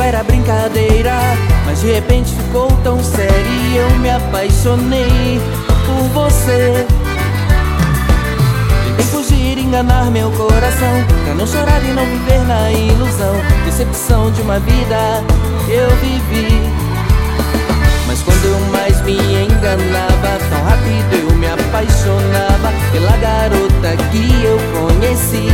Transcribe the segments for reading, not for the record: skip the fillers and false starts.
era brincadeira, mas de repente ficou tão sério e eu me apaixonei por você. Tentei fugir, enganar meu coração, pra não chorar e não viver na ilusão, decepção de uma vida eu vivi. Mas quando eu mais me enganava, tão rápido eu me apaixonava pela garota que eu conheci.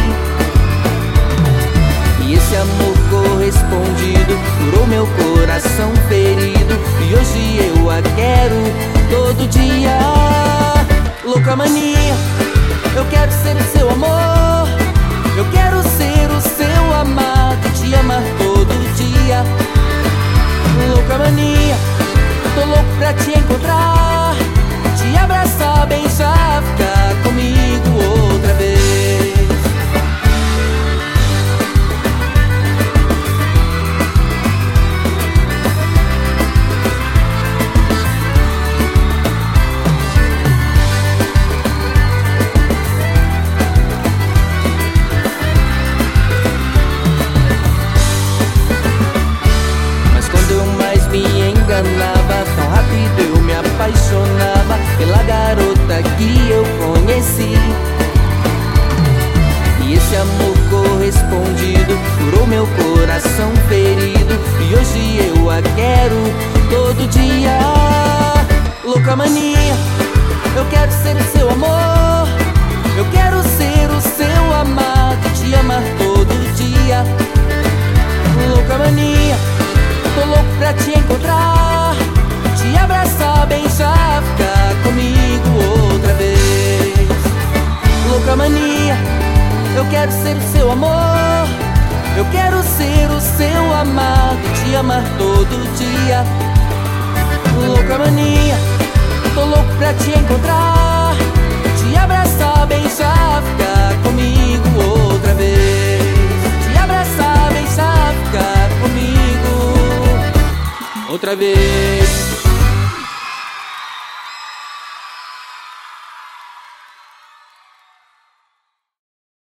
E esse amor correspondido curou meu coração ferido, e hoje eu a quero todo dia. Louca mania, eu quero ser o seu amor, eu quero ser o seu amado, te amar todo dia. Louca mania, tô louco pra te encontrar, te abraçar, beijar, ficar comigo outra vez. Tão rápido eu me apaixonava pela garota que eu conheci. E esse amor correspondido curou meu coração ferido, e hoje eu a quero todo dia. Louca mania, eu quero ser o seu amor, eu quero ser o seu amado, te amar todo dia. Louca mania, tô louco pra te encontrar, te abraçar, beijar, ficar comigo outra vez. Louca mania, eu quero ser o seu amor, eu quero ser o seu amado, te amar todo dia. Louca mania, tô louco pra te encontrar, te abraçar, beijar, ficar comigo outra vez. Te abraçar, beijar, ficar comigo outra vez.